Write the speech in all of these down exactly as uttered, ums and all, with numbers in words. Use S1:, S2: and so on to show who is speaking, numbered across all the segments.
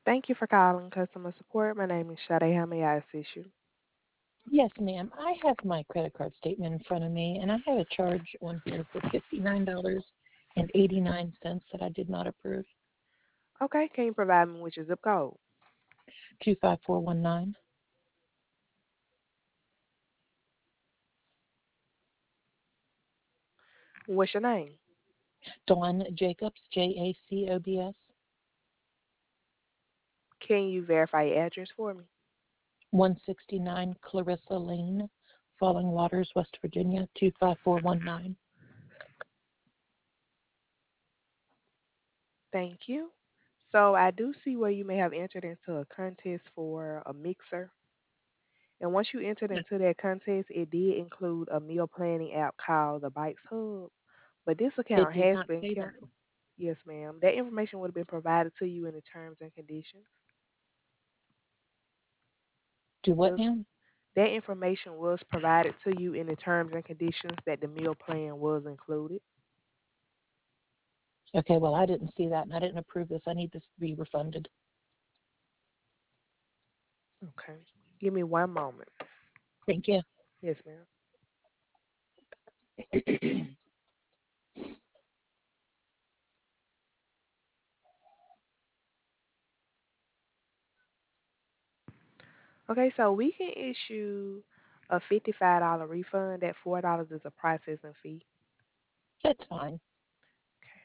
S1: Thank you for calling customer support. My name is Sade. How may I assist you?
S2: Yes, ma'am. I have my credit card statement in front of me, and I have a charge on here for fifty-nine dollars and eighty-nine cents that I did not approve.
S1: Okay, can you provide me with your zip code?
S2: two five four one nine.
S1: What's your name?
S2: Dawn Jacobs, J A C O B S.
S1: Can you verify your address for me?
S2: one sixty-nine Clarissa Lane, Falling Waters, West Virginia, two five four one nine.
S1: Thank you. So I do see where you may have entered into a contest for a mixer. And once you entered into that contest, it did include a meal planning app called the Bites Hub. But this
S2: It
S1: account
S2: did
S1: has
S2: not
S1: been
S2: say that.
S1: canceled. Yes, ma'am. That information would have been provided to you in the terms and conditions.
S2: Do
S1: It
S2: what
S1: was,
S2: now?
S1: that information was provided to you in the terms and conditions that the meal plan was included.
S2: Okay, well, I didn't see that, and I didn't approve this. I need this to be refunded.
S1: Okay. Give me one moment.
S2: Thank you.
S1: Yes, ma'am. Okay, so we can issue a fifty-five dollars refund. That four dollars is a processing fee.
S2: That's fine.
S1: Okay.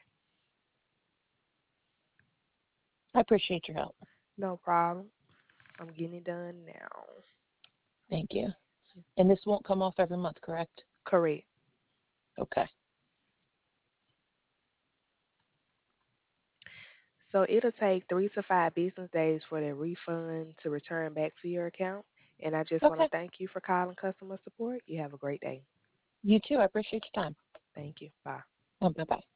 S2: I appreciate your help.
S1: No problem. I'm getting it done now.
S2: Thank you. And this won't come off every month, correct?
S1: Correct.
S2: Okay.
S1: So it'll take three to five business days for the refund to return back to your account. And I just want to
S2: Okay.
S1: thank you for calling customer support. You have a great day.
S2: You too. I appreciate your time.
S1: Thank you. Bye.
S2: Um, bye bye.